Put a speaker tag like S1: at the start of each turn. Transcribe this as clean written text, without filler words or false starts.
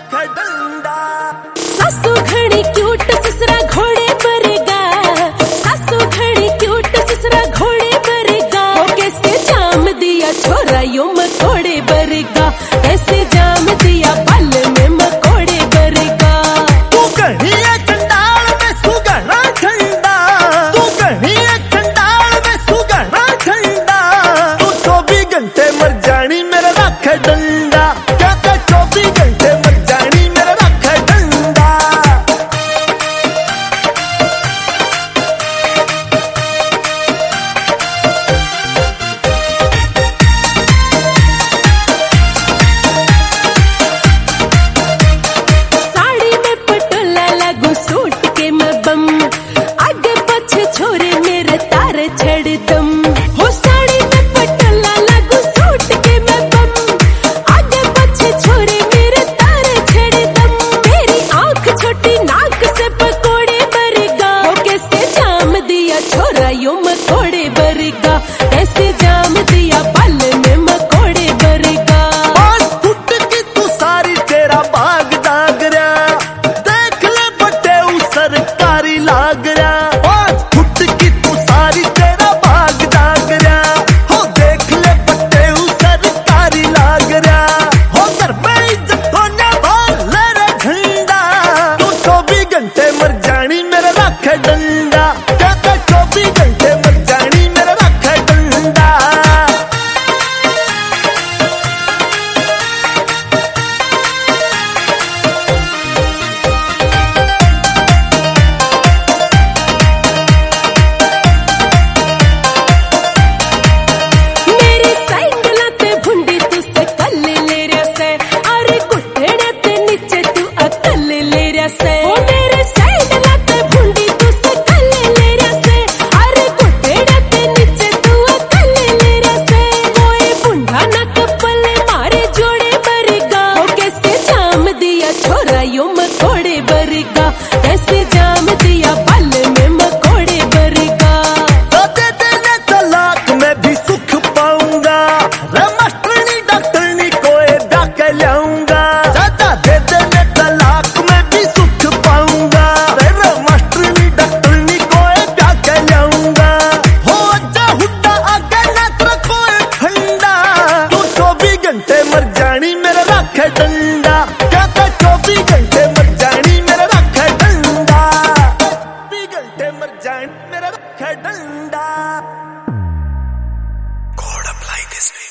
S1: रख डंडा।
S2: सासू घड़ी क्यूट ससुरा घोड़े बरेगा, सासू घड़ी क्यूट ससुरा घोड़े बरेगा। वो कैसे जाम दिया छोरा यो मकोड़े बरेगा, कैसे जाम दिया पल में मकोड़े बरेगा।
S1: तू कहीं है चंडाल में सुगना ठंडा, तू कहीं है चंडाल में सुगना ठंडा। तू 24 घंटे मर जानी मेरा रख डंडा, क्या 24 घंटे मर जानी मेरा रख डंडा।
S2: साड़ी में पटोला लागू सूट के मैं बम, आगे पीछे छोरे मेरे तारे छड़ दम। हो साड़ी में पटोला लागू सूट के मैं बम, आगे पीछे छोरे मेरे तारे छड़ दम। मेरी आंख छोटी नाक से पकोड़े बरेगा, वो कैसे जाम दिया छोरा यो मकोड़े बरेगा, कैसे जाम दिया पल में मकोड़े बरेगा।
S1: और फुट की तू सारी तेरा बाग दाग रहा, देख ले बटे सरकारी लाग रहा। और फुट की तू सारी तेरा बाग दाग रहा, हो देख ले बटे सरकारी लाग रहा। हो घर में इज्जत होने वाले रे झंडा, तू 24 घंटे मर जानी मेरा रख डंडा, क्या 24 घंटे मर जानी मेरा रख डंडा।
S2: मेरी सैंडला ते भुंडी तू से कल ले रहा से, अरे घुटने ते नीचे तू अकल ले रहा से। ओ मेरे सैंडला ते भुंडी तू से कल ले रहा से, अरे घुटने ते नीचे तू अकल ले रहा से। कोई बुंडा ना कपल मारे जोड़े बरेगा, ओ कैसे जाम दिया छोरा यो मकोड़े बरेगा, कैसे जाम दिया पल में मकोड़े बरेगा।
S1: दे देने तलाक में भी सुख पाऊंगा, रे मास्टरनी डॉक्टरनी कोई डाके लाऊंगा। दादा दे देने तलाक में भी सुख पाऊंगा, रे मास्टरनी डॉक्टरनी कोई डाके लाऊंगा। हो जा हुड्डा आगे ना तेरा कोई ठंडा, तू 24 घंटे मर जानी मेरा रख डंडा, क्या 24 घंटे मर जानी मेरा रख डंडा। 24 घंटे मर जानी मेरा रख डंडा। God apply this way.